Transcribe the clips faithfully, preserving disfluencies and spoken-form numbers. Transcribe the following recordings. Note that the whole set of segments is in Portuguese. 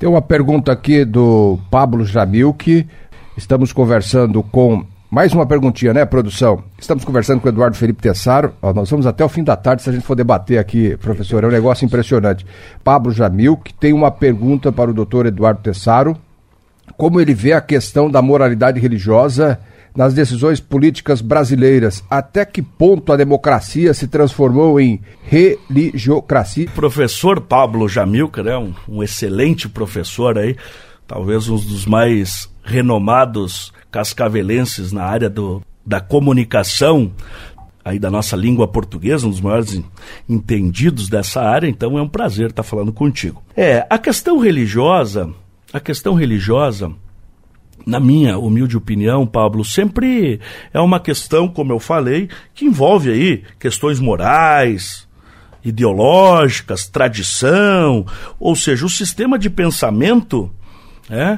Tem uma pergunta aqui do Pablo Jamilk. Estamos conversando com... Mais uma perguntinha, né, produção? Estamos conversando com o Eduardo Felipe Tessaro. Ó, nós vamos até o fim da tarde se a gente for debater aqui, professor. É um negócio impressionante. Pablo Jamilk tem uma pergunta para o doutor Eduardo Tessaro. Como ele vê a questão da moralidade religiosa nas decisões políticas brasileiras? Até que ponto a democracia se transformou em religiocracia? Professor Pablo Jamilk, né, um, um excelente professor aí, talvez um dos mais renomados cascavelenses na área do, da comunicação aí da nossa língua portuguesa, um dos maiores entendidos dessa área, então é um prazer estar falando contigo. É, a questão religiosa, a questão religiosa, na minha humilde opinião, Pablo, sempre é uma questão, como eu falei, que envolve aí questões morais, ideológicas, tradição, ou seja, o sistema de pensamento, é,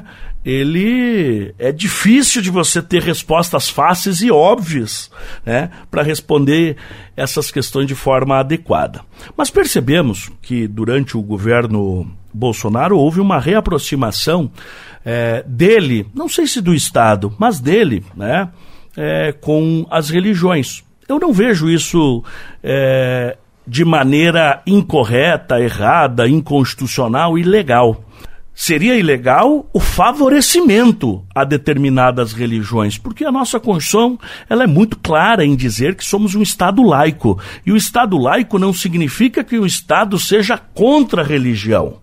ele é difícil de você ter respostas fáceis e óbvias, né, para responder essas questões de forma adequada. Mas percebemos que durante o governo Bolsonaro houve uma reaproximação é, dele, não sei se do Estado, mas dele, né, é, com as religiões. Eu não vejo isso é, de maneira incorreta, errada, inconstitucional e ilegal. Seria ilegal o favorecimento a determinadas religiões, porque a nossa Constituição ela é muito clara em dizer que somos um Estado laico. E o Estado laico não significa que o Estado seja contra a religião.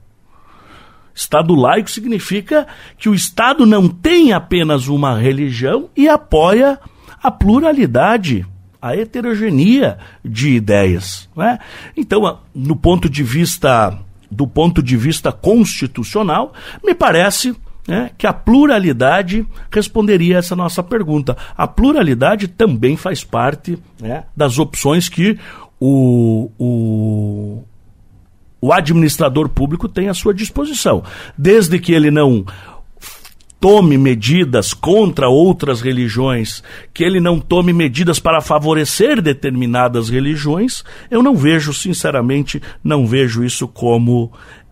Estado laico significa que o Estado não tem apenas uma religião e apoia a pluralidade, a heterogeneia de ideias, né? Então, no ponto de vista... do ponto de vista constitucional, me parece, né, que a pluralidade responderia a essa nossa pergunta. A pluralidade também faz parte, né, das opções que o, o, o administrador público tem à sua disposição. Desde que ele não tome medidas contra outras religiões, que ele não tome medidas para favorecer determinadas religiões, eu não vejo, sinceramente, não vejo isso como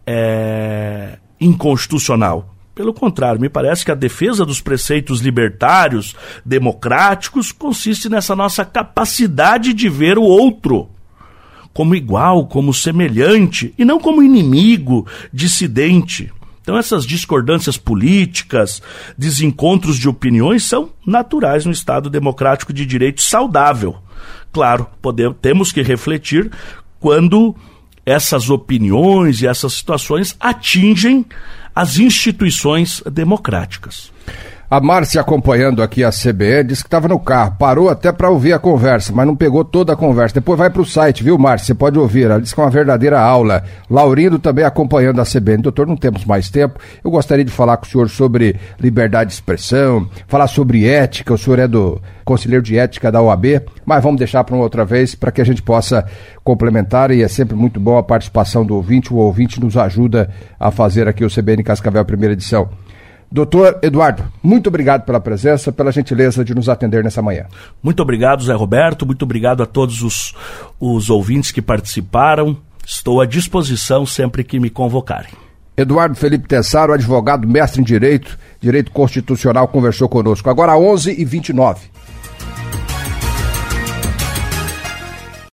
é, inconstitucional. Pelo contrário, me parece que a defesa dos preceitos libertários, democráticos, consiste nessa nossa capacidade de ver o outro como igual, como semelhante, e não como inimigo, dissidente. Então essas discordâncias políticas, desencontros de opiniões são naturais no Estado democrático de direito saudável. Claro, podemos, temos que refletir quando essas opiniões e essas situações atingem as instituições democráticas. A Márcia, acompanhando aqui a C B E, disse que estava no carro, parou até para ouvir a conversa, mas não pegou toda a conversa. Depois vai para o site, viu, Márcia? Você pode ouvir. Ela disse que é uma verdadeira aula. Laurindo também acompanhando a C B N. Doutor, não temos mais tempo. Eu gostaria de falar com o senhor sobre liberdade de expressão, falar sobre ética. O senhor é do conselheiro de ética da O A B, mas vamos deixar para uma outra vez para que a gente possa complementar, e é sempre muito bom a participação do ouvinte. O ouvinte nos ajuda a fazer aqui o C B N Cascavel, primeira edição. Doutor Eduardo, muito obrigado pela presença, pela gentileza de nos atender nessa manhã. Muito obrigado, Zé Roberto, muito obrigado a todos os, os ouvintes que participaram. Estou à disposição sempre que me convocarem. Eduardo Felipe Tessaro, advogado, mestre em Direito, Direito Constitucional, conversou conosco. Agora onze e vinte e nove.